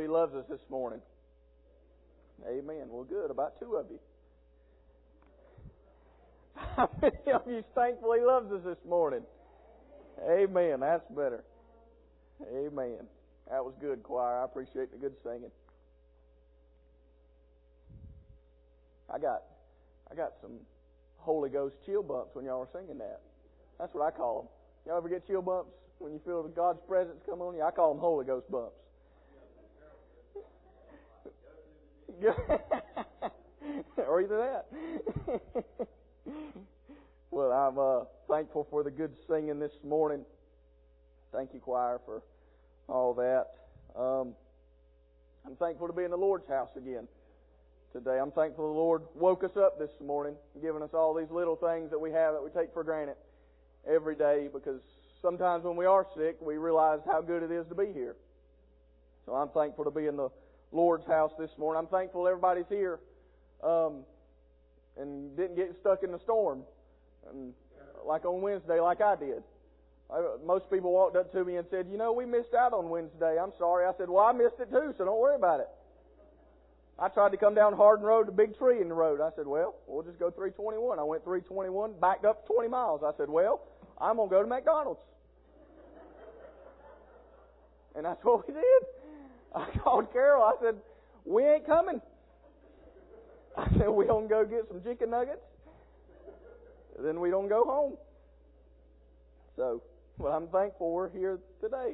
He loves us this morning? Amen. Well, good. About two of you. How many of you thankful He loves us this morning? Amen. That's better. Amen. That was good, choir. I appreciate the good singing. I got some Holy Ghost chill bumps when y'all were singing that. That's what I call them. Y'all ever get chill bumps when you feel God's presence come on you? I call them Holy Ghost bumps. Or either that. Well, I'm thankful for the good singing this morning. Thank you, choir, for all that. I'm thankful to be in the Lord's house again today. I'm thankful the Lord woke us up this morning, giving us all these little things that we have that we take for granted every day, because sometimes when we are sick, we realize how good it is to be here. So I'm thankful to be in the Lord's house this morning. I'm thankful everybody's here and didn't get stuck in the storm, and like on Wednesday, like I did. Most people walked up to me and said, we missed out on Wednesday. I'm sorry. I said, well, I missed it too, so don't worry about it. I tried to come down Hardin Road, the big tree in the road. I said, well, we'll just go 321. I went 321, backed up 20 miles. I said, well, I'm going to go to McDonald's. And that's what we did. I called Carol. I said, we ain't coming. I said, we don't go get some chicken nuggets. Then we don't go home. So, well, I'm thankful we're here today.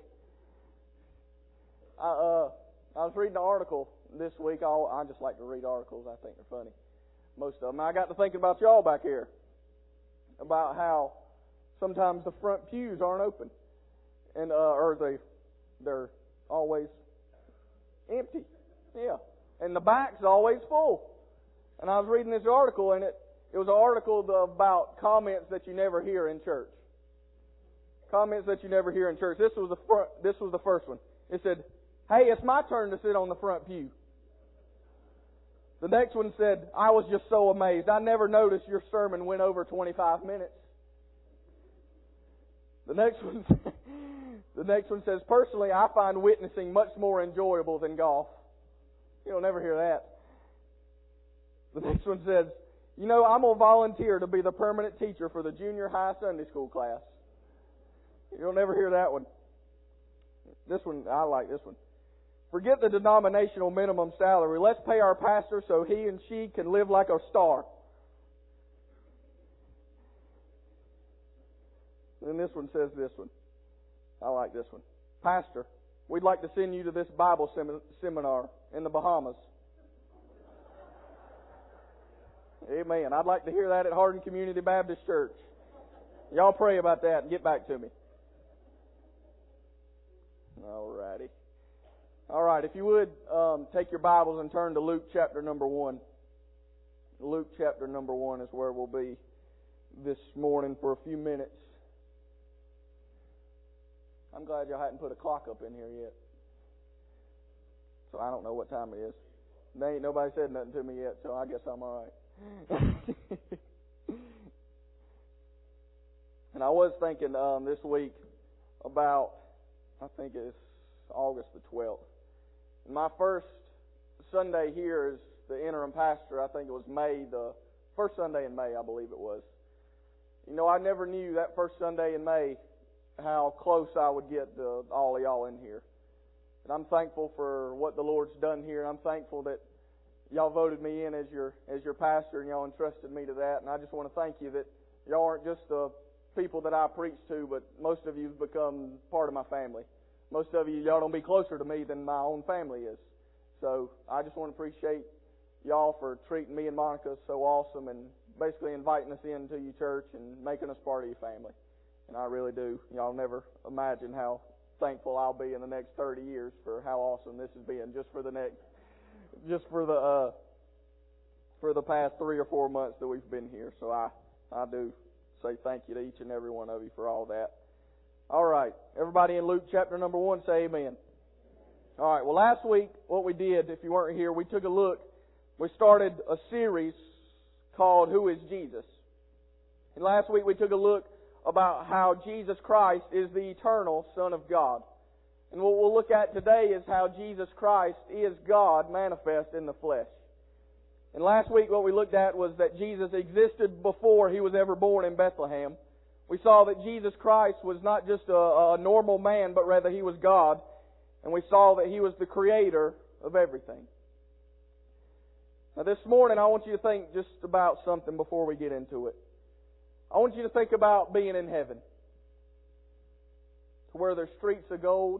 I was reading an article this week. I just like to read articles. I think they're funny. Most of them. I got to thinking about y'all back here. About how sometimes the front pews aren't open. And, or they're always empty. Yeah. And the back's always full. And I was reading this article, and it was an article about comments that you never hear in church. Comments that you never hear in church. This was the first one. It said, "Hey, it's my turn to sit on the front pew." The next one said, "I was just so amazed. I never noticed your sermon went over 25 minutes." The next one says, "Personally, I find witnessing much more enjoyable than golf." You'll never hear that. The next one says, I'm going to volunteer to be the permanent teacher for the junior high Sunday school class." You'll never hear that one. This one, I like this one. "Forget the denominational minimum salary. Let's pay our pastor so he and she can live like a star." And this one says this one. I like this one. "Pastor, we'd like to send you to this Bible seminar in the Bahamas." Amen. I'd like to hear that at Hardin Community Baptist Church. Y'all pray about that and get back to me. Alrighty. Alright, if you would, take your Bibles and turn to Luke chapter number 1. Luke chapter number 1 is where we'll be this morning for a few minutes. I'm glad y'all hadn't put a clock up in here yet. So I don't know what time it is. Ain't nobody said nothing to me yet, so I guess I'm alright. And I was thinking this week about, I think it's August the 12th. My first Sunday here as the interim pastor, I think it was the first Sunday in May, I believe it was. I never knew that first Sunday in May how close I would get to all of y'all in here. And I'm thankful for what the Lord's done here. I'm thankful that y'all voted me in as your pastor, and y'all entrusted me to that. And I just want to thank you that y'all aren't just the people that I preach to, but most of you have become part of my family. Most of y'all don't be closer to me than my own family is. So I just want to appreciate y'all for treating me and Monica so awesome and basically inviting us into your church and making us part of your family. And I really do. Y'all never imagine how thankful I'll be in the next 30 years for how awesome this has been for the past 3 or 4 months that we've been here. So I do say thank you to each and every one of you for all that. All right. Everybody in Luke chapter number 1 say amen. All right. Well, last week what we did, if you weren't here, we took a look. We started a series called Who is Jesus? And last week we took a look about how Jesus Christ is the eternal Son of God. And what we'll look at today is how Jesus Christ is God manifest in the flesh. And last week what we looked at was that Jesus existed before He was ever born in Bethlehem. We saw that Jesus Christ was not just a normal man, but rather He was God. And we saw that He was the creator of everything. Now this morning I want you to think just about something before we get into it. I want you to think about being in heaven. To where there's streets of gold.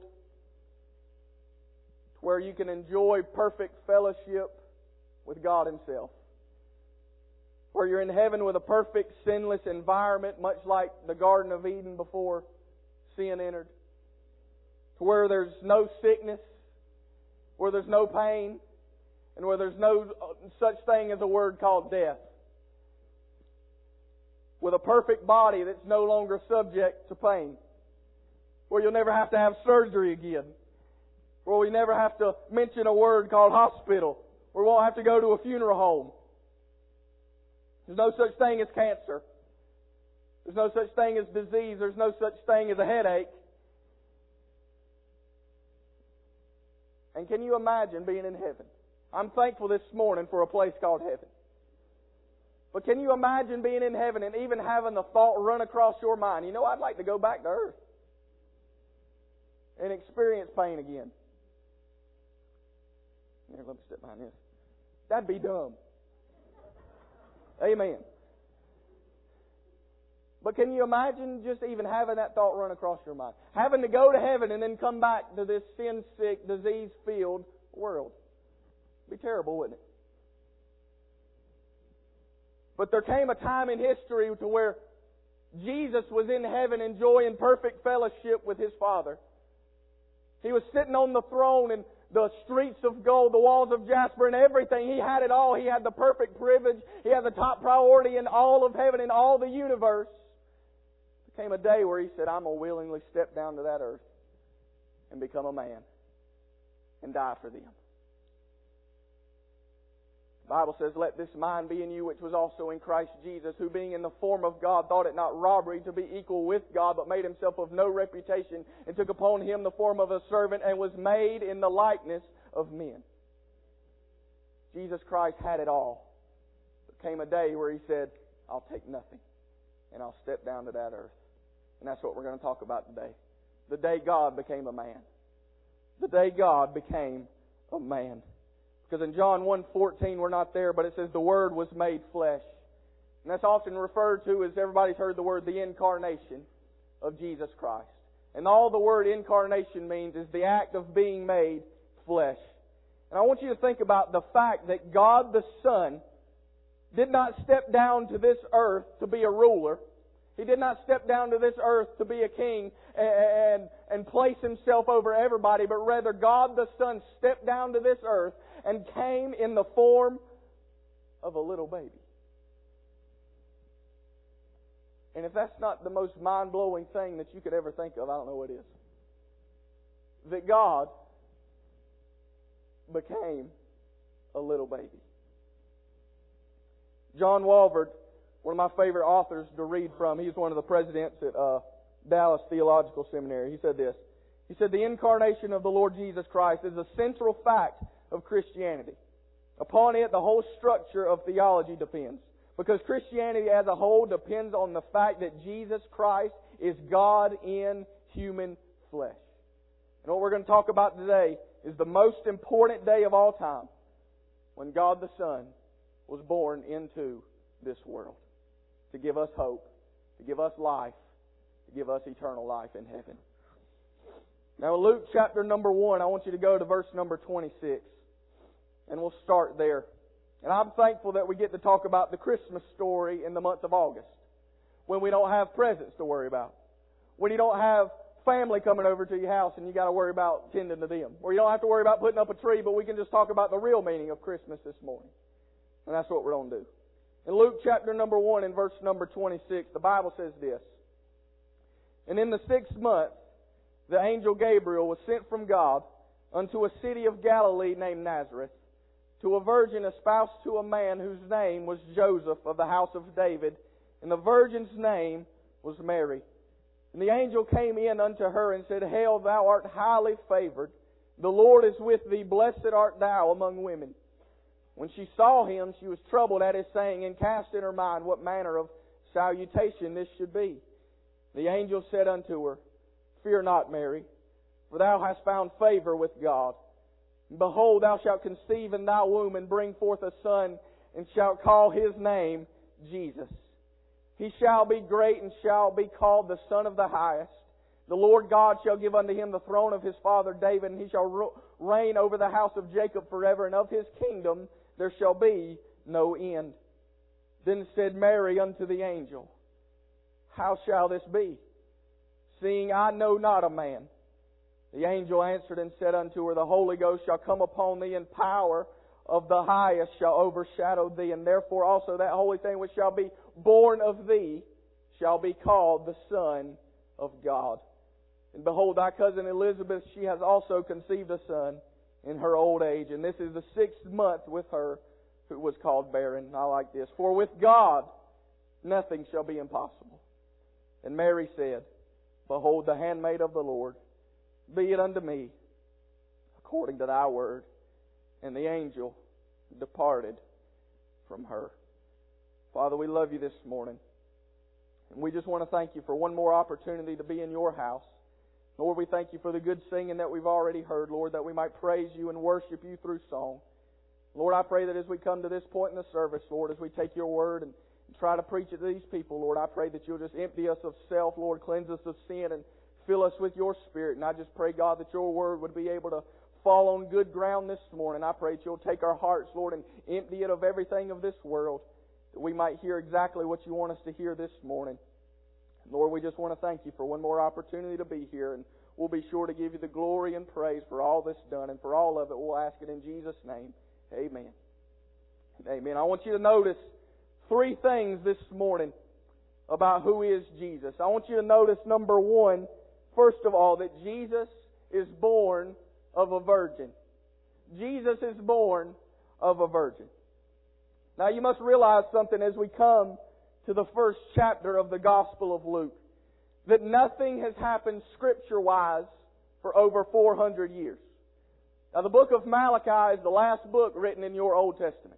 To where you can enjoy perfect fellowship with God Himself. Where you're in heaven with a perfect, sinless environment, much like the Garden of Eden before sin entered. To where there's no sickness, where there's no pain, and where there's no such thing as a word called death. With a perfect body that's no longer subject to pain. Where you'll never have to have surgery again. Where we never have to mention a word called hospital. Where we won't have to go to a funeral home. There's no such thing as cancer. There's no such thing as disease. There's no such thing as a headache. And can you imagine being in heaven? I'm thankful this morning for a place called heaven. But can you imagine being in heaven and even having the thought run across your mind, I'd like to go back to earth and experience pain again. Here, let me step behind this. That'd be dumb. Amen. But can you imagine just even having that thought run across your mind? Having to go to heaven and then come back to this sin-sick, disease-filled world. It'd be terrible, wouldn't it? But there came a time in history to where Jesus was in heaven enjoying perfect fellowship with His Father. He was sitting on the throne and the streets of gold, the walls of jasper and everything. He had it all. He had the perfect privilege. He had the top priority in all of heaven, in all the universe. There came a day where He said, I'm going to willingly step down to that earth and become a man and die for them. The Bible says, let this mind be in you which was also in Christ Jesus, who being in the form of God thought it not robbery to be equal with God, but made Himself of no reputation, and took upon Him the form of a servant, and was made in the likeness of men. Jesus Christ had it all. There came a day where He said, I'll take nothing, and I'll step down to that earth. And that's what we're going to talk about today. The day God became a man. The day God became a man. Because in John 1:14, we're not there, but it says the Word was made flesh. And that's often referred to as, everybody's heard the word, the incarnation of Jesus Christ. And all the word incarnation means is the act of being made flesh. And I want you to think about the fact that God the Son did not step down to this earth to be a ruler. He did not step down to this earth to be a king and place Himself over everybody, but rather God the Son stepped down to this earth and came in the form of a little baby. And if that's not the most mind-blowing thing that you could ever think of, I don't know what is. That God became a little baby. John Walvoord, one of my favorite authors to read from, he's one of the presidents at Dallas Theological Seminary. He said this. He said, the incarnation of the Lord Jesus Christ is a central fact of Christianity. Upon it, the whole structure of theology depends. Because Christianity as a whole depends on the fact that Jesus Christ is God in human flesh. And what we're going to talk about today is the most important day of all time, when God the Son was born into this world to give us hope, to give us life, to give us eternal life in heaven. Now, Luke chapter number 1, I want you to go to verse number 26. And we'll start there. And I'm thankful that we get to talk about the Christmas story in the month of August, when we don't have presents to worry about, when you don't have family coming over to your house and you got to worry about tending to them, or you don't have to worry about putting up a tree, but we can just talk about the real meaning of Christmas this morning. And that's what we're going to do. In Luke chapter number 1 and verse number 26, the Bible says this. And in the 6th month, the angel Gabriel was sent from God unto a city of Galilee named Nazareth, to a virgin espoused to a man whose name was Joseph of the house of David, and the virgin's name was Mary. And the angel came in unto her and said, Hail, thou art highly favored. The Lord is with thee. Blessed art thou among women. When she saw him, she was troubled at his saying, and cast in her mind what manner of salutation this should be. The angel said unto her, Fear not, Mary, for thou hast found favor with God. And behold, thou shalt conceive in thy womb, and bring forth a son, and shalt call his name Jesus. He shall be great, and shall be called the Son of the Highest. The Lord God shall give unto him the throne of his father David, and he shall reign over the house of Jacob forever, and of his kingdom there shall be no end. Then said Mary unto the angel, How shall this be, seeing I know not a man? The angel answered and said unto her, The Holy Ghost shall come upon thee, and power of the highest shall overshadow thee, and therefore also that holy thing which shall be born of thee shall be called the Son of God. And behold, thy cousin Elizabeth, she has also conceived a son in her old age, and this is the 6th month with her who was called barren. I like this. For with God nothing shall be impossible. And Mary said, Behold, the handmaid of the Lord, be it unto me according to thy word. And the angel departed from her. Father, we love you this morning. And we just want to thank you for one more opportunity to be in your house. Lord, we thank you for the good singing that we've already heard, Lord, that we might praise you and worship you through song. Lord, I pray that as we come to this point in the service, Lord, as we take your word and try to preach it to these people, Lord, I pray that you'll just empty us of self, Lord, cleanse us of sin, and fill us with your Spirit. And I just pray, God, that your word would be able to fall on good ground this morning. I pray that you'll take our hearts, Lord, and empty it of everything of this world, that we might hear exactly what you want us to hear this morning. Lord, we just want to thank you for one more opportunity to be here, and we'll be sure to give you the glory and praise for all that's done, and for all of it, we'll ask it in Jesus' name. Amen. Amen. I want you to notice 3 things this morning about who is Jesus. I want you to notice, number 1, first of all, that Jesus is born of a virgin. Jesus is born of a virgin. Now you must realize something as we come to the first chapter of the Gospel of Luke, that nothing has happened Scripture-wise for over 400 years. Now the book of Malachi is the last book written in your Old Testament.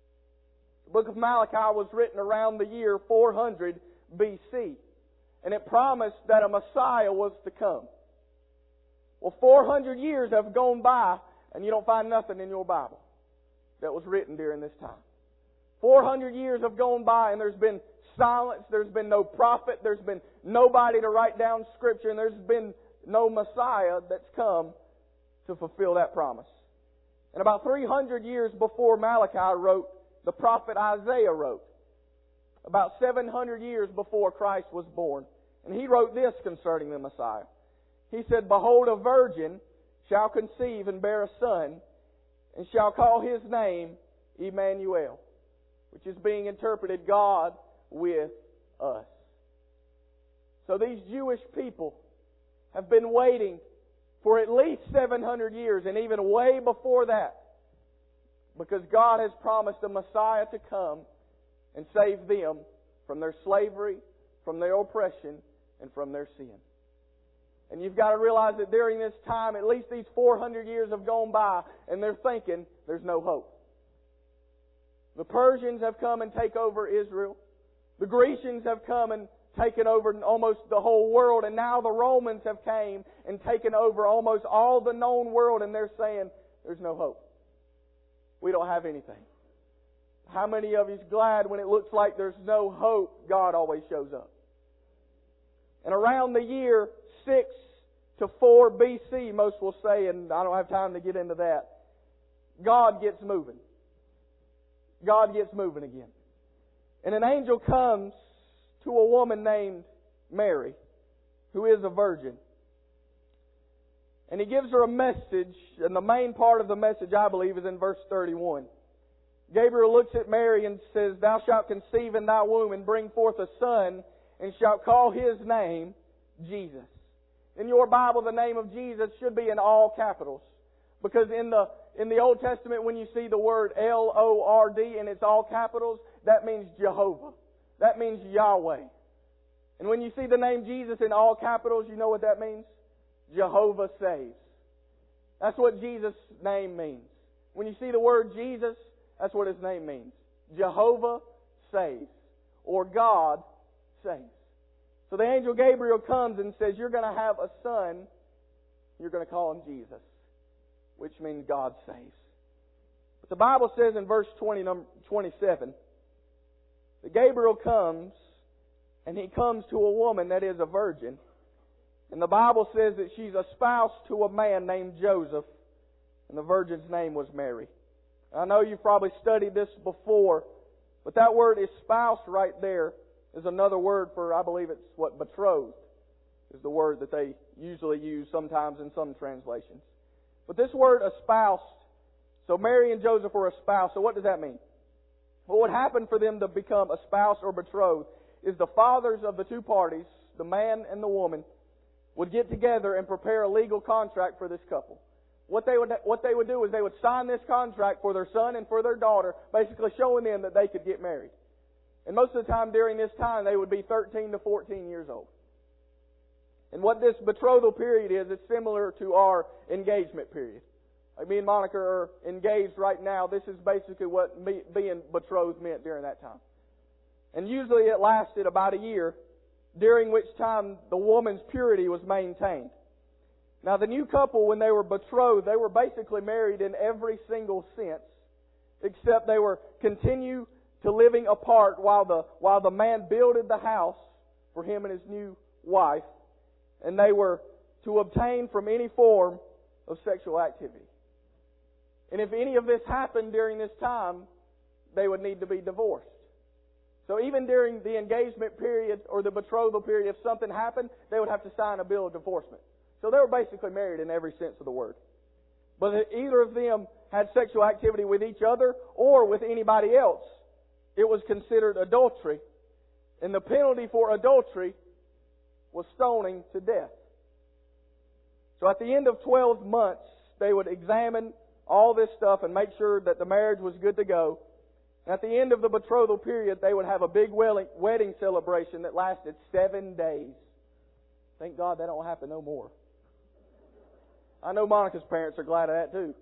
The book of Malachi was written around the year 400 BC, and it promised that a Messiah was to come. Well, 400 years have gone by, and you don't find nothing in your Bible that was written during this time. 400 years have gone by, and there's been silence, there's been no prophet, there's been nobody to write down Scripture, and there's been no Messiah that's come to fulfill that promise. And about 300 years before Malachi wrote, the prophet Isaiah wrote. About 700 years before Christ was born. And he wrote this concerning the Messiah. He said, Behold, a virgin shall conceive and bear a son, and shall call his name Emmanuel, which is being interpreted God with us. So these Jewish people have been waiting for at least 700 years, and even way before that, because God has promised a Messiah to come and save them from their slavery, from their oppression, and from their sin. And you've got to realize that during this time, at least these 400 years have gone by, and they're thinking there's no hope. The Persians have come and taken over Israel. The Grecians have come and taken over almost the whole world, and now the Romans have came and taken over almost all the known world, and they're saying there's no hope. We don't have anything. How many of you is glad when it looks like there's no hope, God always shows up? And around the year 6 to 4 BC, most will say, and I don't have time to get into that, God gets moving. God gets moving again. And an angel comes to a woman named Mary, who is a virgin. And he gives her a message, and the main part of the message, I believe, is in verse 31. Gabriel looks at Mary and says, Thou shalt conceive in thy womb and bring forth a son, and shalt call his name Jesus. In your Bible, the name of Jesus should be in all capitals. Because in the Old Testament, when you see the word Lord and it's all capitals, that means Jehovah. That means Yahweh. And when you see the name Jesus in all capitals, you know what that means? Jehovah saves. That's what Jesus' name means. When you see the word Jesus, that's what His name means. Jehovah saves. Or God saves. So the angel Gabriel comes and says, you're going to have a son. You're going to call him Jesus, which means God saves. But the Bible says in verse 27, that Gabriel comes, and he comes to a woman that is a virgin. And the Bible says that she's espoused to a man named Joseph, and the virgin's name was Mary. I know you've probably studied this before, but that word espoused right there is another word for, I believe it's what, betrothed, is the word that they usually use sometimes in some translations. But this word espoused, so Mary and Joseph were espoused. So what does that mean? What would happen for them to become espoused or betrothed is the fathers of the two parties, the man and the woman, would get together and prepare a legal contract for this couple. What they would do is they would sign this contract for their son and for their daughter, basically showing them that they could get married. And most of the time during this time, they would be 13 to 14 years old. And what this betrothal period is, it's similar to our engagement period. Like me and Monica are engaged right now. This is basically what being betrothed meant during that time. And usually it lasted about a year, during which time the woman's purity was maintained. Now the new couple, when they were betrothed, they were basically married in every single sense, except they were continue to living apart while the man builded the house for him and his new wife, and they were to abstain from any form of sexual activity. And if any of this happened during this time, they would need to be divorced. So even during the engagement period or the betrothal period, if something happened, they would have to sign a bill of divorcement. So they were basically married in every sense of the word. But if either of them had sexual activity with each other or with anybody else, it was considered adultery. And the penalty for adultery was stoning to death. So at the end of 12 months, they would examine all this stuff and make sure that the marriage was good to go. At the end of the betrothal period, they would have a big wedding celebration that lasted 7 days. Thank God that don't happen no more. I know Monica's parents are glad of that too.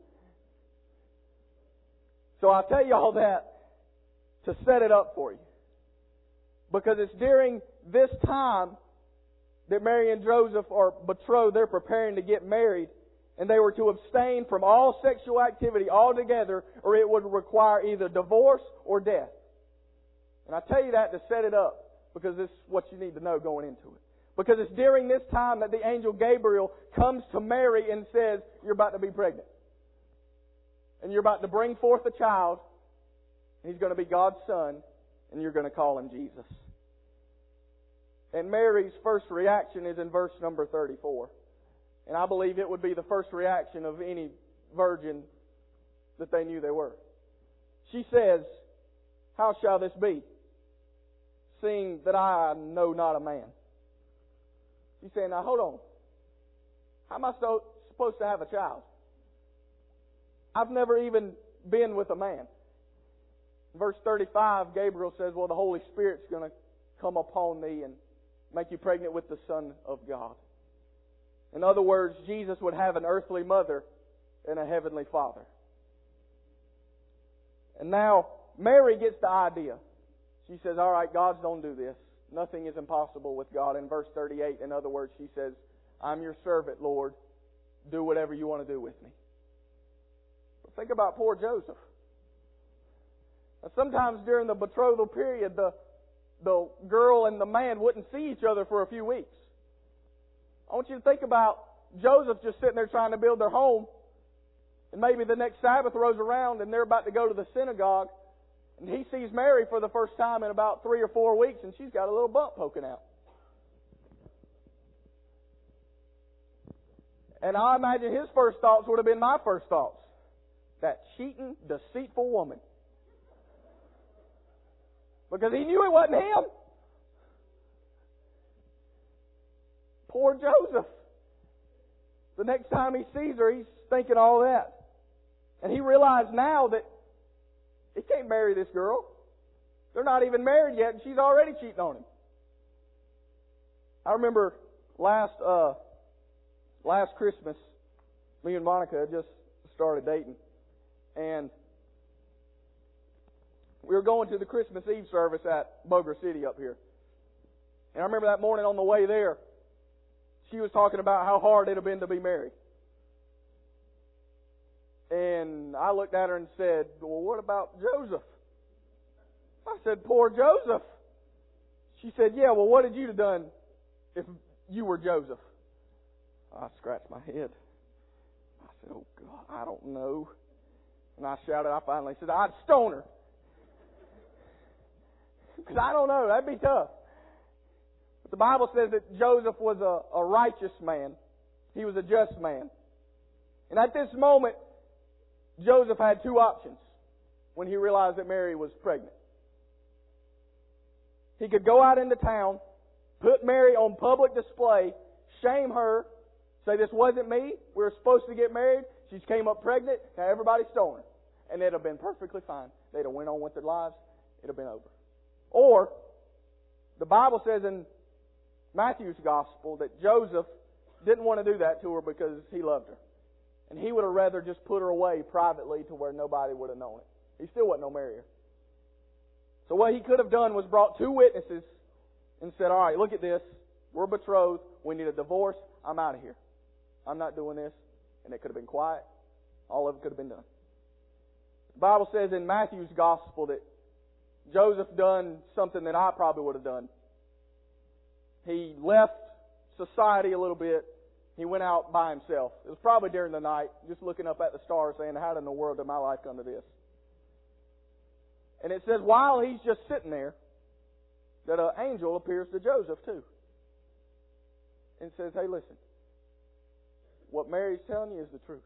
So I'll tell you all that to set it up for you. Because it's during this time that Mary and Joseph are betrothed. They're preparing to get married. And they were to abstain from all sexual activity altogether, or it would require either divorce or death. And I tell you that to set it up, because this is what you need to know going into it. Because it's during this time that the angel Gabriel comes to Mary and says, you're about to be pregnant. And you're about to bring forth a child. He's going to be God's son, and you're going to call him Jesus. And Mary's first reaction is in verse number 34. And I believe it would be the first reaction of any virgin that they knew they were. She says, how shall this be, seeing that I know not a man? She's saying, now hold on. How am I supposed to have a child? I've never even been with a man. Verse 35, Gabriel says, well, the Holy Spirit's going to come upon thee and make you pregnant with the Son of God. In other words, Jesus would have an earthly mother and a heavenly father. And now, Mary gets the idea. She says, all right, God's don't do this. Nothing is impossible with God. In verse 38, in other words, she says, I'm your servant, Lord. Do whatever you want to do with me. But think about poor Joseph. Now, sometimes during the betrothal period, the girl and the man wouldn't see each other for a few weeks. I want you to think about Joseph just sitting there trying to build their home. And maybe the next Sabbath rolls around and they're about to go to the synagogue. And he sees Mary for the first time in about 3 or 4 weeks, and she's got a little bump poking out. And I imagine his first thoughts would have been my first thoughts. That cheating, deceitful woman. Because he knew it wasn't him. Poor Joseph. The next time he sees her, he's thinking all that. And he realized now that he can't marry this girl. They're not even married yet, and she's already cheating on him. I remember last Christmas, me and Monica had just started dating, and we were going to the Christmas Eve service at Boger City up here. And I remember that morning on the way there, she was talking about how hard it had been to be married. And I looked at her and said, well, what about Joseph? I said, poor Joseph. She said, yeah, well, what had you done if you were Joseph? I scratched my head. I said, oh, God, I don't know. And I shouted, I finally said, I'd stone her. Because I don't know, that'd be tough. But the Bible says that Joseph was a righteous man. He was a just man. And at this moment, Joseph had two options when he realized that Mary was pregnant. He could go out into town, put Mary on public display, shame her, say this wasn't me, we were supposed to get married, she came up pregnant, now everybody stone her. And it'd have been perfectly fine. They'd have went on with their lives, it'd have been over. Or, the Bible says in Matthew's Gospel that Joseph didn't want to do that to her because he loved her. And he would have rather just put her away privately to where nobody would have known it. He still wasn't no marrier. So what he could have done was brought two witnesses and said, all right, look at this. We're betrothed. We need a divorce. I'm out of here. I'm not doing this. And it could have been quiet. All of it could have been done. The Bible says in Matthew's Gospel that Joseph done something that I probably would have done. He left society a little bit. He went out by himself. It was probably during the night, just looking up at the stars saying, how in the world did my life come to this? And it says while he's just sitting there, that an angel appears to Joseph too. And says, hey, listen. What Mary's telling you is the truth.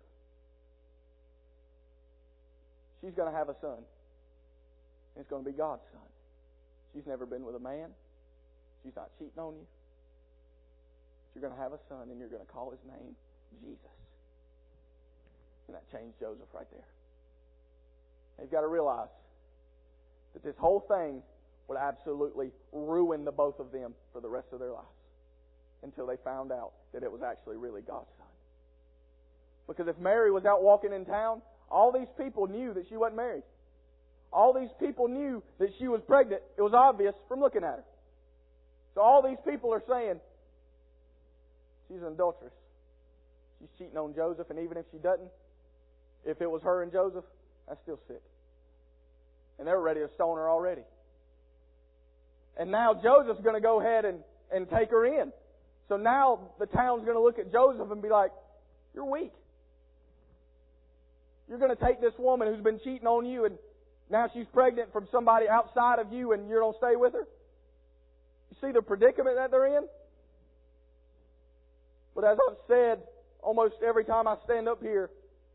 She's going to have a son. And it's going to be God's son. She's never been with a man. She's not cheating on you. You're going to have a son, and you're going to call his name Jesus. And that changed Joseph right there. You've got to realize that this whole thing would absolutely ruin the both of them for the rest of their lives until they found out that it was actually really God's son. Because if Mary was out walking in town, all these people knew that she wasn't married. All these people knew that she was pregnant. It was obvious from looking at her. So all these people are saying, she's an adulteress. She's cheating on Joseph, and even if she doesn't, if it was her and Joseph, that's still sick. And they're ready to stone her already. And now Joseph's going to go ahead and take her in. So now the town's going to look at Joseph and be like, you're weak. You're going to take this woman who's been cheating on you, and now she's pregnant from somebody outside of you, and you don't stay with her? You see the predicament that they're in? But as I've said almost every time I stand up here,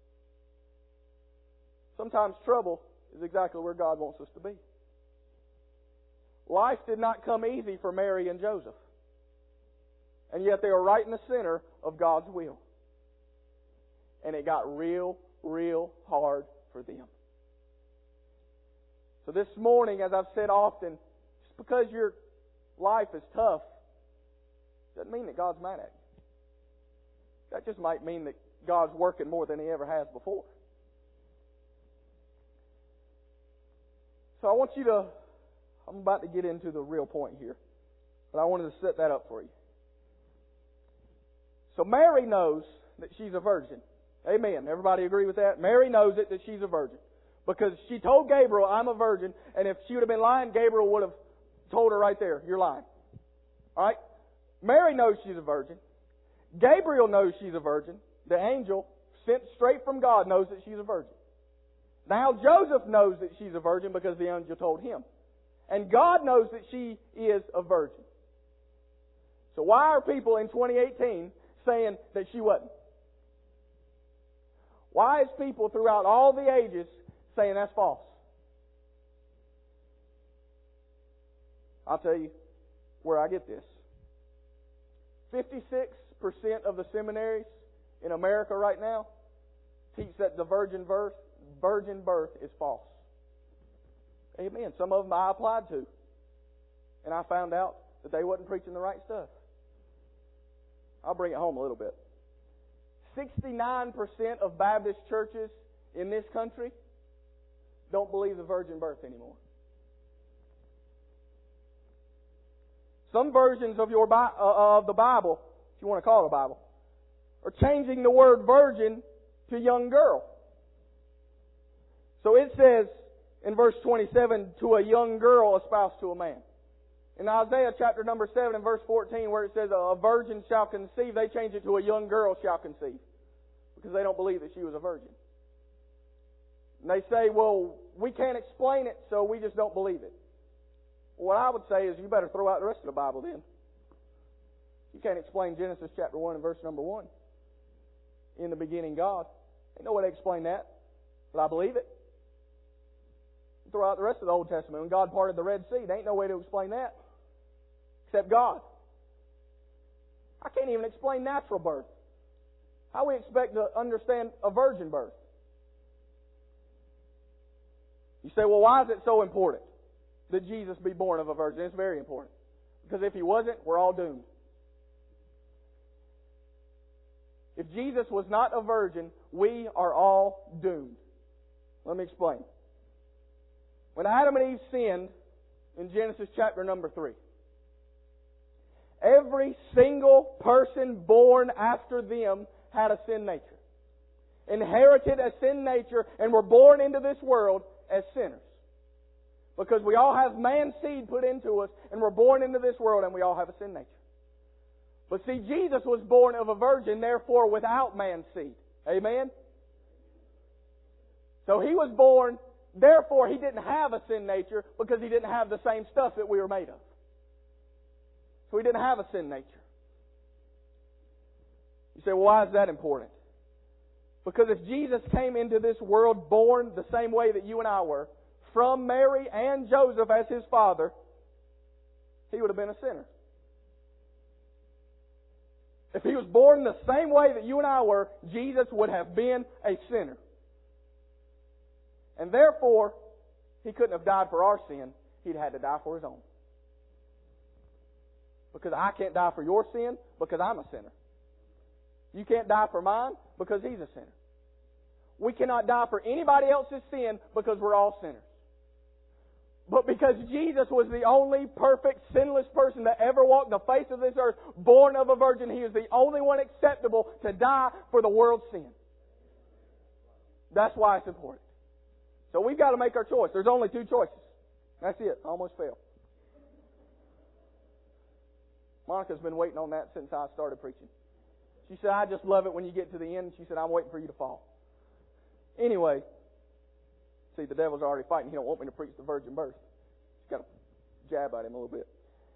sometimes trouble is exactly where God wants us to be. Life did not come easy for Mary and Joseph. And yet they were right in the center of God's will. And it got real, real hard for them. So this morning, as I've said often, just because your life is tough doesn't mean that God's mad at you. That just might mean that God's working more than He ever has before. So I want you to, I'm about to get into the real point here, but I wanted to set that up for you. So Mary knows that she's a virgin. Amen. Everybody agree with that? Mary knows it, that she's a virgin. Because she told Gabriel, I'm a virgin, and if she would have been lying, Gabriel would have told her right there, you're lying. Alright? Mary knows she's a virgin. Gabriel knows she's a virgin. The angel, sent straight from God, knows that she's a virgin. Now Joseph knows that she's a virgin because the angel told him. And God knows that she is a virgin. So why are people in 2018 saying that she wasn't? Why is people throughout all the ages saying that's false? I'll tell you where I get this. 56% of the seminaries in America right now teach that the virgin birth is false. Amen. Some of them I applied to. And I found out that they wasn't preaching the right stuff. I'll bring it home a little bit. 69% of Baptist churches in this country don't believe the virgin birth anymore. Some versions of of the Bible, if you want to call it a Bible, are changing the word virgin to young girl. So it says in verse 27, to a young girl espoused to a man. In Isaiah chapter number 7 and verse 14, where it says a virgin shall conceive, they change it to a young girl shall conceive, because they don't believe that she was a virgin. And they say, well, we can't explain it, so we just don't believe it. Well, what I would say is you better throw out the rest of the Bible then. You can't explain Genesis chapter 1 and verse number 1. In the beginning, God. Ain't no way to explain that, but I believe it. Throw out the rest of the Old Testament. When God parted the Red Sea, there ain't no way to explain that except God. I can't even explain natural birth. How we expect to understand a virgin birth? You say, well, why is it so important that Jesus be born of a virgin? It's very important. Because if He wasn't, we're all doomed. If Jesus was not a virgin, we are all doomed. Let me explain. When Adam and Eve sinned in Genesis chapter number 3, every single person born after them had a sin nature. Inherited a sin nature and were born into this world as sinners. Because we all have man's seed put into us and we're born into this world and we all have a sin nature. But see, Jesus was born of a virgin, therefore without man's seed. Amen? So He was born, therefore He didn't have a sin nature because He didn't have the same stuff that we were made of. So He didn't have a sin nature. You say, well, why is that important? Because if Jesus came into this world born the same way that you and I were, from Mary and Joseph as His father, He would have been a sinner. If He was born the same way that you and I were, Jesus would have been a sinner. And therefore, He couldn't have died for our sin. He'd had to die for His own. Because I can't die for your sin because I'm a sinner. You can't die for mine because He's a sinner. We cannot die for anybody else's sin because we're all sinners. But because Jesus was the only perfect, sinless person that ever walked the face of this earth, born of a virgin, He is the only one acceptable to die for the world's sin. That's why it's important. So we've got to make our choice. There's only two choices. That's it. I almost failed. Monica's been waiting on that since I started preaching. She said, I just love it when you get to the end. She said, I'm waiting for you to fall. Anyway, see, the devil's already fighting. He don't want me to preach the virgin birth. She's got to jab at him a little bit.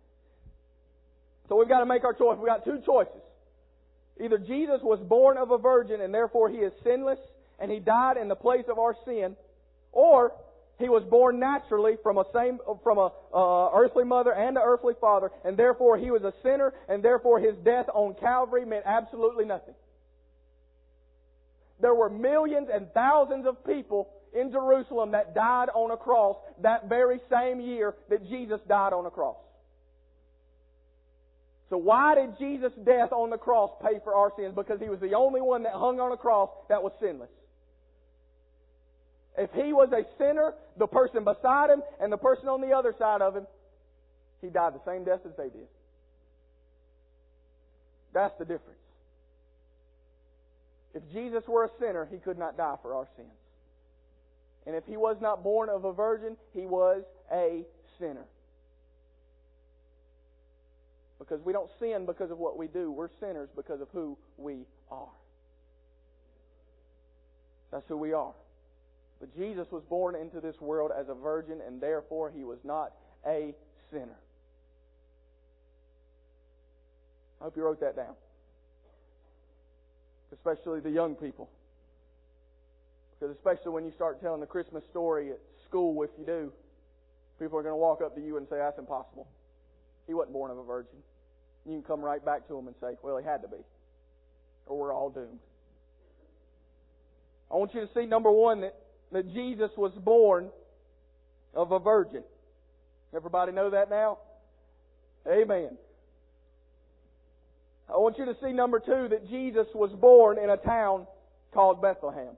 So we've got to make our choice. We've got two choices. Either Jesus was born of a virgin and therefore He is sinless and He died in the place of our sin, or He was born naturally from a earthly mother and an earthly father, and therefore He was a sinner, and therefore His death on Calvary meant absolutely nothing. There were millions and thousands of people in Jerusalem that died on a cross that very same year that Jesus died on a cross. So why did Jesus' death on the cross pay for our sins? Because He was the only one that hung on a cross that was sinless. If He was a sinner, the person beside Him and the person on the other side of Him, He died the same death as they did. That's the difference. If Jesus were a sinner, He could not die for our sins. And if He was not born of a virgin, He was a sinner. Because we don't sin because of what we do. We're sinners because of who we are. That's who we are. But Jesus was born into this world as a virgin, and therefore He was not a sinner. I hope you wrote that down. Especially the young people. Because especially when you start telling the Christmas story at school, if you do, people are going to walk up to you and say, that's impossible. He wasn't born of a virgin. You can come right back to them and say, well, He had to be. Or we're all doomed. I want you to see, number one, that Jesus was born of a virgin. Everybody know that now? Amen. I want you to see, number 2, that Jesus was born in a town called Bethlehem.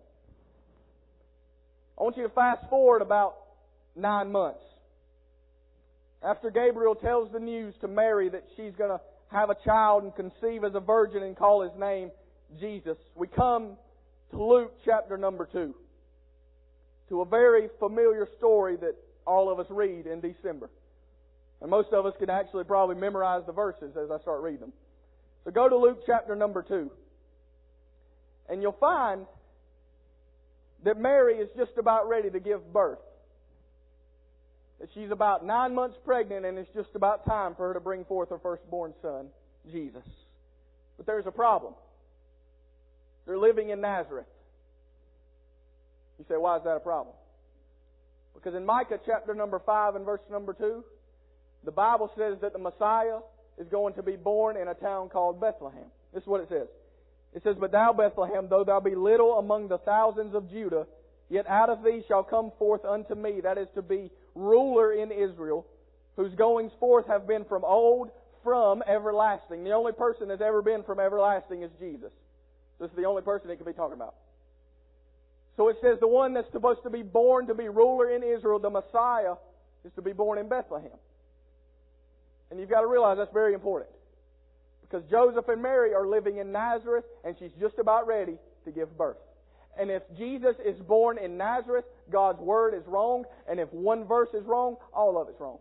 I want you to fast forward about 9 months. After Gabriel tells the news to Mary that she's going to have a child and conceive as a virgin and call His name Jesus, we come to Luke chapter number 2, to a very familiar story that all of us read in December. And most of us can actually probably memorize the verses as I start reading them. So go to Luke chapter number 2. And you'll find that Mary is just about ready to give birth. That she's about 9 months pregnant and it's just about time for her to bring forth her firstborn son, Jesus. But there's a problem. They're living in Nazareth. You say, why is that a problem? Because in Micah chapter number 5 and verse number 2, the Bible says that the Messiah is going to be born in a town called Bethlehem. This is what it says. It says, "But thou, Bethlehem, though thou be little among the thousands of Judah, yet out of thee shall come forth unto me," that is to be ruler in Israel, "whose goings forth have been from old, from everlasting." The only person that's ever been from everlasting is Jesus. This is the only person it could be talking about. So it says the one that's supposed to be born to be ruler in Israel, the Messiah, is to be born in Bethlehem. And you've got to realize that's very important. Because Joseph and Mary are living in Nazareth, and she's just about ready to give birth. And if Jesus is born in Nazareth, God's Word is wrong. And if one verse is wrong, all of it's wrong.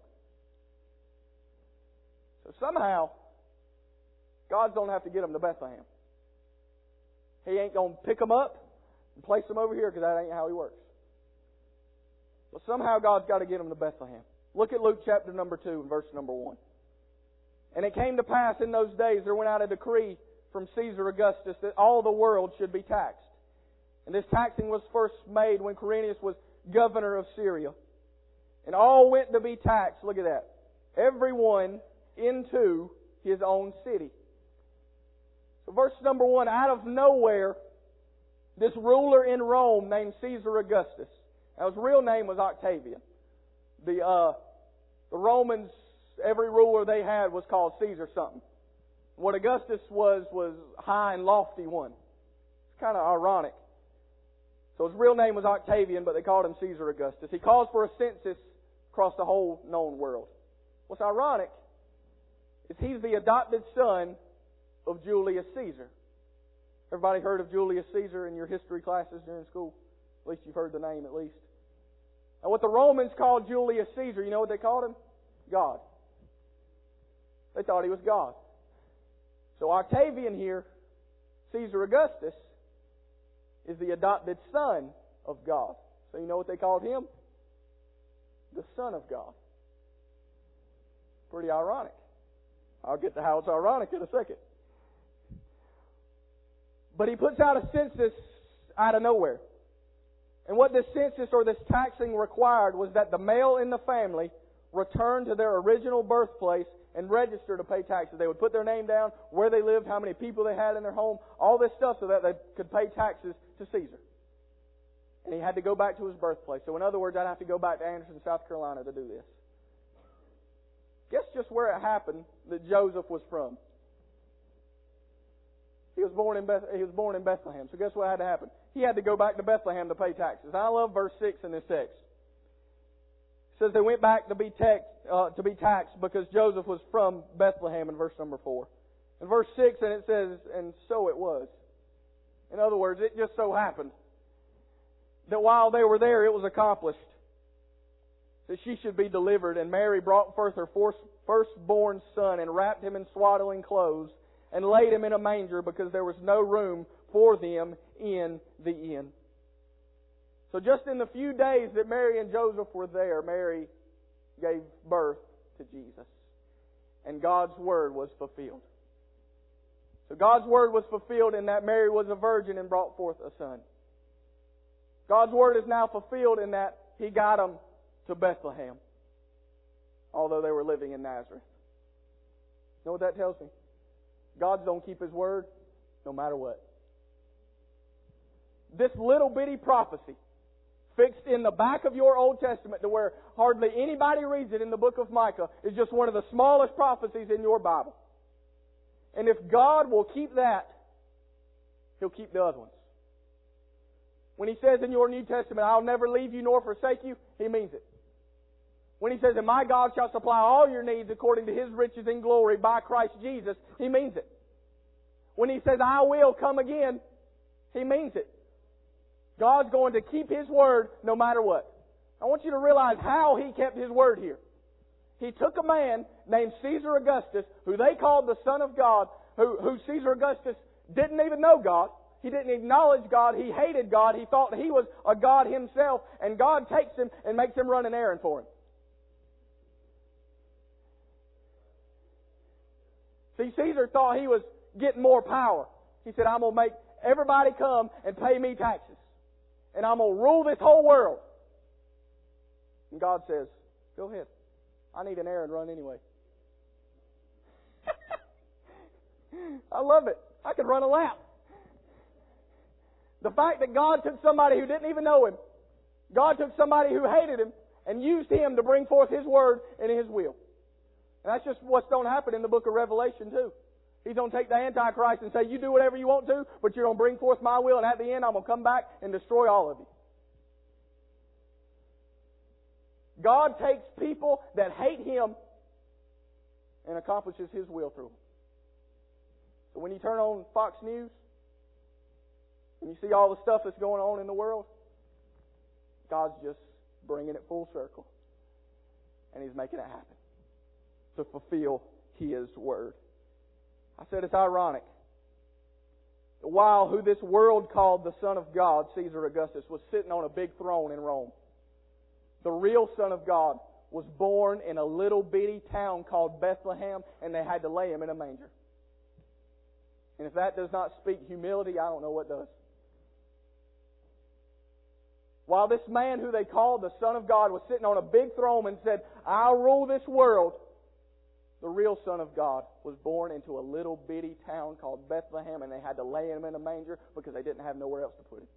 So somehow, God's going to have to get them to Bethlehem. He ain't going to pick them up and place them over here, because that ain't how He works. But somehow God's got to get them to Bethlehem. Look at Luke chapter number 2 and verse number 1. "And it came to pass in those days there went out a decree from Caesar Augustus that all the world should be taxed. And this taxing was first made when Quirinius was governor of Syria. And all went to be taxed," look at that, "everyone into his own city." So verse number 1, out of nowhere, this ruler in Rome named Caesar Augustus. Now his real name was Octavian. The Romans, every ruler they had was called Caesar something. What Augustus was high and lofty one. It's kind of ironic. So his real name was Octavian, but they called him Caesar Augustus. He calls for a census across the whole known world. What's ironic is he's the adopted son of Julius Caesar. Everybody heard of Julius Caesar in your history classes during school? At least you've heard the name at least. And what the Romans called Julius Caesar, you know what they called him? God. They thought he was God. So Octavian here, Caesar Augustus, is the adopted son of God. So you know what they called him? The Son of God. Pretty ironic. I'll get to how it's ironic in a second. But he puts out a census out of nowhere. And what this census or this taxing required was that the male in the family return to their original birthplace and register to pay taxes. They would put their name down, where they lived, how many people they had in their home, all this stuff so that they could pay taxes to Caesar. And he had to go back to his birthplace. So in other words, I'd have to go back to Anderson, South Carolina to do this. Guess just where it happened that Joseph was from. He was born in Bethlehem. So guess what had to happen? He had to go back to Bethlehem to pay taxes. I love verse 6 in this text. It says they went back to be taxed because Joseph was from Bethlehem in verse number 4. In verse 6, and it says, "And so it was." In other words, it just so happened that while they were there, it was accomplished that she should be delivered. And Mary brought forth her firstborn son and wrapped him in swaddling clothes and laid him in a manger because there was no room for them in the inn. So just in the few days that Mary and Joseph were there, Mary gave birth to Jesus. And God's Word was fulfilled. So God's Word was fulfilled in that Mary was a virgin and brought forth a son. God's Word is now fulfilled in that He got them to Bethlehem, although they were living in Nazareth. You know what that tells me? God's don't keep His Word no matter what. This little bitty prophecy fixed in the back of your Old Testament to where hardly anybody reads it in the book of Micah is just one of the smallest prophecies in your Bible. And if God will keep that, He'll keep the other ones. When He says in your New Testament, I'll never leave you nor forsake you, He means it. When He says, and my God shall supply all your needs according to His riches in glory by Christ Jesus, He means it. When He says, I will come again, He means it. God's going to keep His word no matter what. I want you to realize how He kept His word here. He took a man named Caesar Augustus, who they called the Son of God, who Caesar Augustus didn't even know God. He didn't acknowledge God. He hated God. He thought He was a God Himself. And God takes him and makes him run an errand for Him. See, Caesar thought he was getting more power. He said, I'm going to make everybody come and pay me taxes. And I'm going to rule this whole world. And God says, go ahead. I need an errand run anyway. I love it. I could run a lap. The fact that God took somebody who didn't even know Him, God took somebody who hated Him, and used him to bring forth His word and His will. And that's just what's going to happen in the book of Revelation too. He's going to take the Antichrist and say, you do whatever you want to, but you're going to bring forth my will, and at the end I'm going to come back and destroy all of you. God takes people that hate Him and accomplishes His will through them. So when you turn on Fox News and you see all the stuff that's going on in the world, God's just bringing it full circle. And He's making it happen to fulfill His word. I said it's ironic. While who this world called the Son of God, Caesar Augustus, was sitting on a big throne in Rome, the real Son of God was born in a little bitty town called Bethlehem, and they had to lay Him in a manger. And if that does not speak humility, I don't know what does. While this man who they called the Son of God was sitting on a big throne and said, I'll rule this world, the real Son of God was born into a little bitty town called Bethlehem, and they had to lay Him in a manger because they didn't have nowhere else to put Him.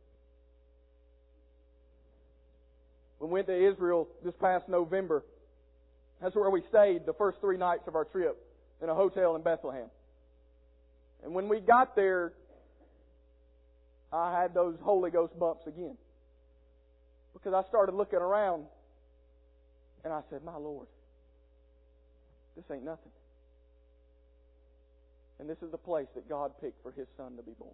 We went to Israel this past November. That's where we stayed the first 3 nights of our trip, in a hotel in Bethlehem. And when we got there, I had those Holy Ghost bumps again. Because I started looking around, and I said, my Lord, this ain't nothing. And this is the place that God picked for His Son to be born.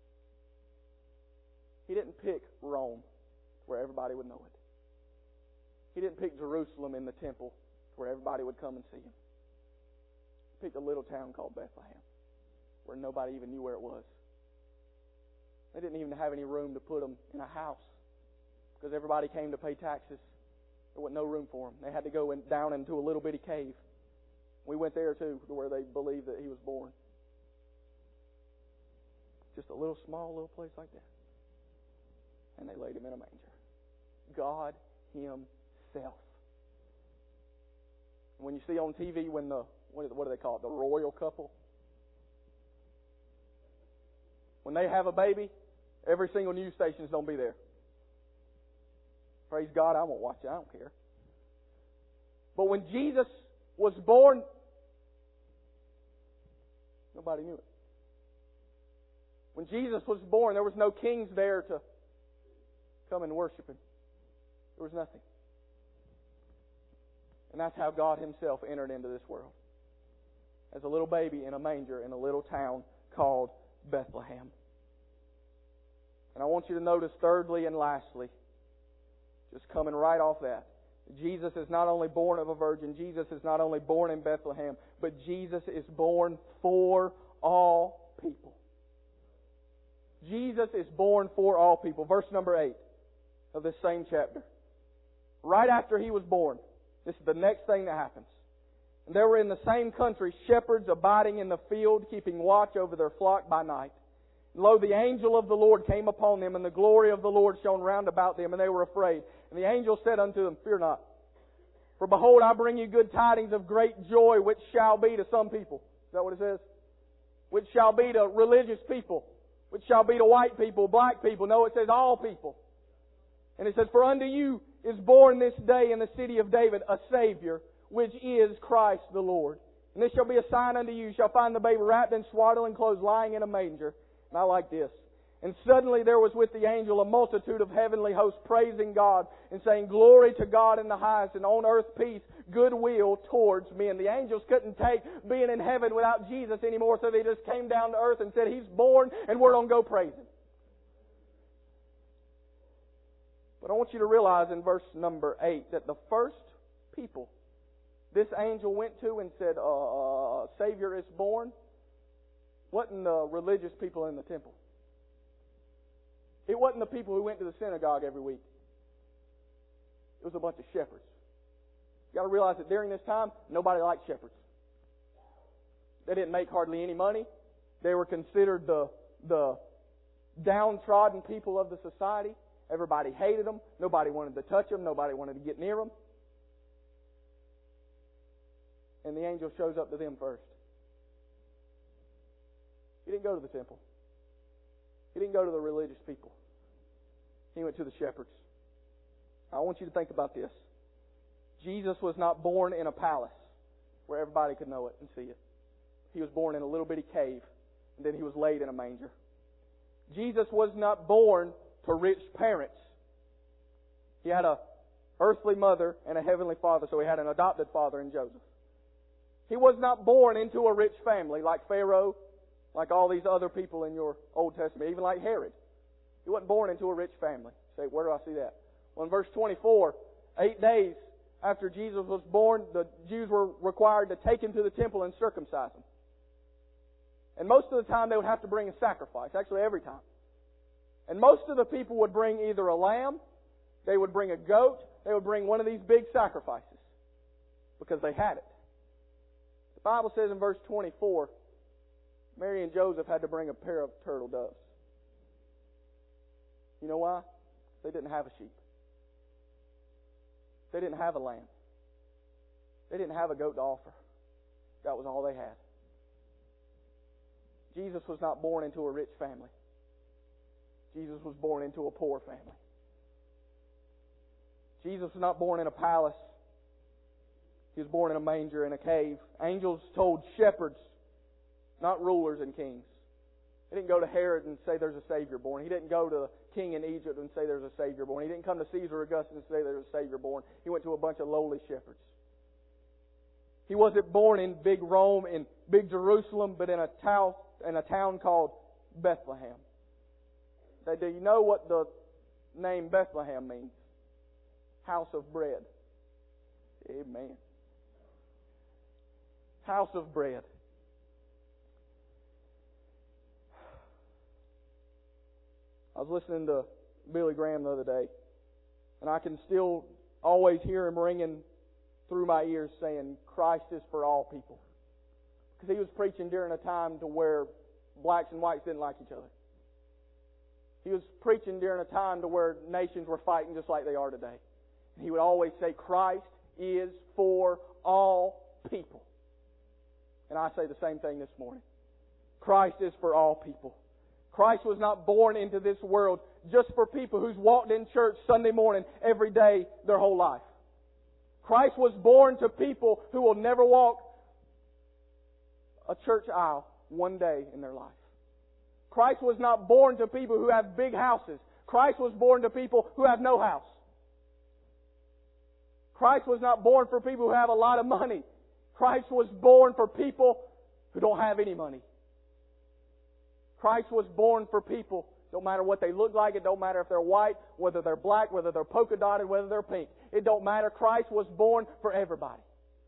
He didn't pick Rome where everybody would know it. He didn't pick Jerusalem in the temple where everybody would come and see Him. He picked a little town called Bethlehem where nobody even knew where it was. They didn't even have any room to put Him in a house because everybody came to pay taxes. There wasn't no room for Him. They had to go down into a little bitty cave. We went there too, to where they believed that He was born. Just a little small place like that. And they laid Him in a manger. God Himself. When you see on TV when what do they call it? The royal couple. When they have a baby, every single news station's don't be there. Praise God, I won't watch it. I don't care. But when Jesus was born, nobody knew it. When Jesus was born, there was no kings there to come and worship Him. There was nothing. And that's how God Himself entered into this world. As a little baby in a manger in a little town called Bethlehem. And I want you to notice thirdly and lastly, just coming right off that, Jesus is not only born of a virgin, Jesus is not only born in Bethlehem, but Jesus is born for all people. Jesus is born for all people. Verse number 8 of this same chapter. Right after He was born, this is the next thing that happens. And there were in the same country shepherds abiding in the field, keeping watch over their flock by night. And lo, the angel of the Lord came upon them, and the glory of the Lord shone round about them, and they were afraid. And the angel said unto them, Fear not. For behold, I bring you good tidings of great joy, which shall be to some people. Is that what it says? Which shall be to religious people. Which shall be to white people, black people. No, it says all people. And it says, For unto you is born this day in the city of David a Savior, which is Christ the Lord. And this shall be a sign unto you. You shall find the baby wrapped in swaddling clothes, lying in a manger. And I like this. And suddenly there was with the angel a multitude of heavenly hosts praising God and saying, Glory to God in the highest, and on earth peace, goodwill towards men. The angels couldn't take being in heaven without Jesus anymore, so they just came down to earth and said, He's born, and we're going to go praise Him. But I want you to realize in verse number 8 that the first people this angel went to and said, Savior is born, wasn't the religious people in the temple. It wasn't the people who went to the synagogue every week. It was a bunch of shepherds. You've got to realize that during this time, nobody liked shepherds. They didn't make hardly any money. They were considered the downtrodden people of the society. Everybody hated them. Nobody wanted to touch them. Nobody wanted to get near them. And the angel shows up to them first. He didn't go to the temple. He didn't go to the religious people. He went to the shepherds. I want you to think about this. Jesus was not born in a palace where everybody could know it and see it. He was born in a little bitty cave, and then He was laid in a manger. Jesus was not born to rich parents. He had an earthly mother and a heavenly father, so He had an adopted father in Joseph. He was not born into a rich family like Pharaoh, like all these other people in your Old Testament, even like Herod. He wasn't born into a rich family. You say, where do I see that? Well, in verse 24, 8 days after Jesus was born, the Jews were required to take Him to the temple and circumcise Him. And most of the time they would have to bring a sacrifice, actually every time. And most of the people would bring either a lamb, they would bring a goat, they would bring one of these big sacrifices because they had it. The Bible says in verse 24, Mary and Joseph had to bring a pair of turtle doves. You know why? They didn't have a sheep. They didn't have a lamb. They didn't have a goat to offer. That was all they had. Jesus was not born into a rich family. Jesus was born into a poor family. Jesus was not born in a palace. He was born in a manger in a cave. Angels told shepherds, not rulers and kings. He didn't go to Herod and say there's a Savior born. He didn't go to the king in Egypt and say there's a Savior born. He didn't come to Caesar Augustus and say there's a Savior born. He went to a bunch of lowly shepherds. He wasn't born in big Rome, in big Jerusalem, but in a town called Bethlehem. Do you know what the name Bethlehem means? House of bread. Amen. House of bread. I was listening to Billy Graham the other day, and I can still always hear him ringing through my ears saying, Christ is for all people. Because he was preaching during a time to where blacks and whites didn't like each other. He was preaching during a time to where nations were fighting just like they are today. And he would always say, Christ is for all people. And I say the same thing this morning. Christ is for all people. Christ was not born into this world just for people who's walked in church Sunday morning every day their whole life. Christ was born to people who will never walk a church aisle one day in their life. Christ was not born to people who have big houses. Christ was born to people who have no house. Christ was not born for people who have a lot of money. Christ was born for people who don't have any money. Christ was born for people, don't matter what they look like, it don't matter if they're white, whether they're black, whether they're polka dotted, whether they're pink. It don't matter. Christ was born for everybody.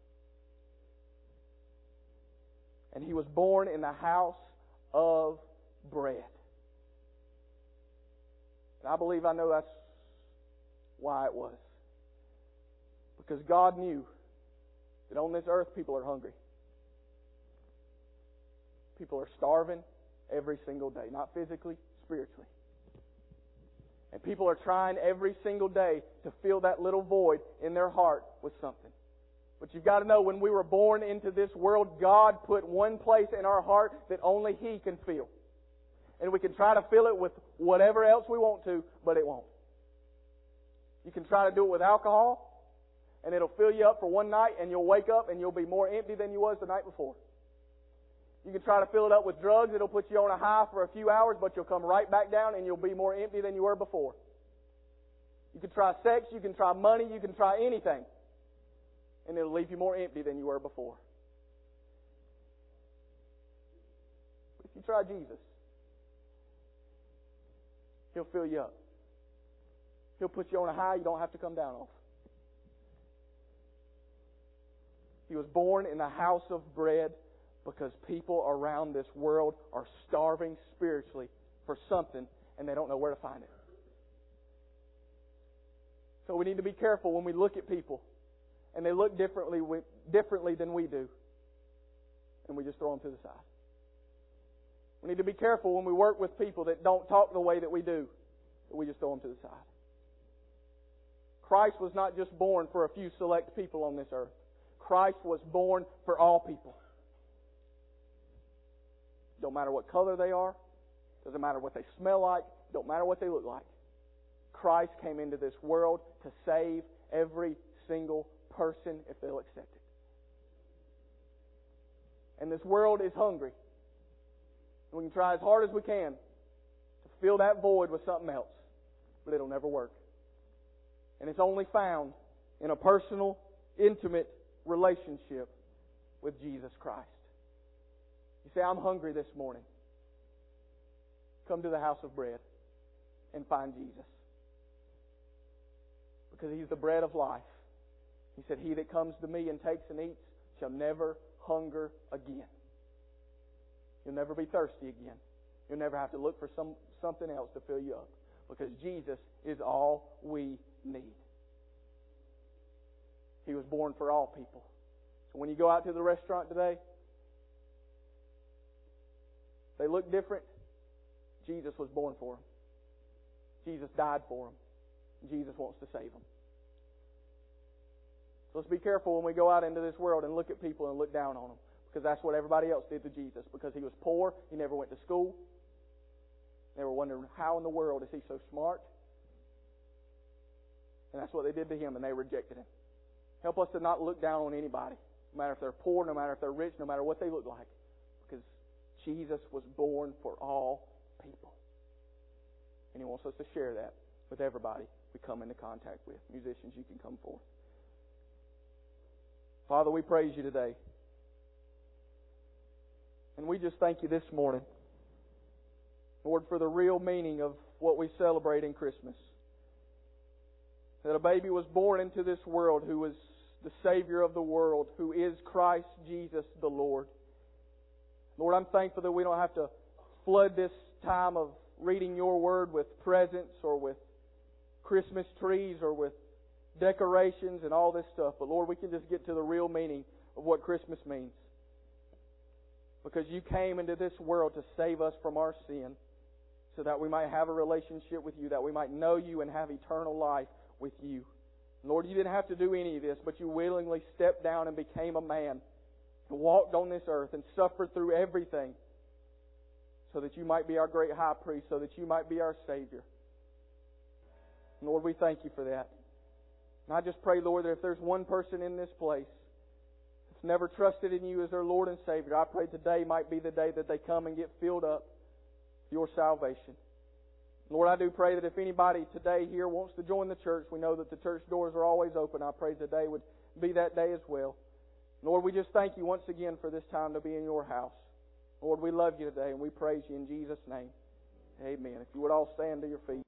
And He was born in the house of bread. And I believe I know that's why it was. Because God knew that on this earth people are hungry. People are starving every single day. Not physically, spiritually. And people are trying every single day to fill that little void in their heart with something. But you've got to know, when we were born into this world, God put one place in our heart that only He can fill. And we can try to fill it with whatever else we want to, but it won't. You can try to do it with alcohol. And it'll fill you up for one night, and you'll wake up and you'll be more empty than you was the night before. You can try to fill it up with drugs. It'll put you on a high for a few hours, but you'll come right back down and you'll be more empty than you were before. You can try sex, you can try money, you can try anything, and it'll leave you more empty than you were before. If you try Jesus, He'll fill you up. He'll put you on a high you don't have to come down off. He was born in a house of bread because people around this world are starving spiritually for something and they don't know where to find it. So we need to be careful when we look at people and they look differently than we do, and we just throw them to the side. We need to be careful when we work with people that don't talk the way that we do, that we just throw them to the side. Christ was not just born for a few select people on this earth. Christ was born for all people. Don't matter what color they are. Doesn't matter what they smell like. Don't matter what they look like. Christ came into this world to save every single person if they'll accept it. And this world is hungry. We can try as hard as we can to fill that void with something else, but it'll never work. And it's only found in a personal, intimate relationship with Jesus Christ. You say, I'm hungry this morning. Come to the house of bread and find Jesus. Because He's the bread of life. He said, He that comes to me and takes and eats shall never hunger again. You'll never be thirsty again. You'll never have to look for something else to fill you up. Because Jesus is all we need. He was born for all people. So when you go out to the restaurant today, they look different. Jesus was born for them. Jesus died for them. Jesus wants to save them. So let's be careful when we go out into this world and look at people and look down on them. Because that's what everybody else did to Jesus. Because He was poor, He never went to school. They were wondering, how in the world is He so smart? And that's what they did to Him, and they rejected Him. Help us to not look down on anybody, no matter if they're poor, no matter if they're rich, no matter what they look like. Because Jesus was born for all people. And He wants us to share that with everybody we come into contact with. Musicians, you can come forth. Father, we praise You today. And we just thank You this morning, Lord, for the real meaning of what we celebrate in Christmas. That a baby was born into this world who was the Savior of the world, who is Christ Jesus the Lord. Lord, I'm thankful that we don't have to flood this time of reading Your Word with presents or with Christmas trees or with decorations and all this stuff. But Lord, we can just get to the real meaning of what Christmas means. Because You came into this world to save us from our sin, so that we might have a relationship with You, that we might know You and have eternal life with You. Lord, You didn't have to do any of this, but You willingly stepped down and became a man and walked on this earth and suffered through everything so that You might be our great high priest, so that You might be our Savior. Lord, we thank You for that. And I just pray, Lord, that if there's one person in this place that's never trusted in You as their Lord and Savior, I pray today might be the day that they come and get filled up with Your salvation. Lord, I do pray that if anybody today here wants to join the church, we know that the church doors are always open. I pray today would be that day as well. Lord, we just thank You once again for this time to be in Your house. Lord, we love You today and we praise You in Jesus' name. Amen. If you would all stand to your feet.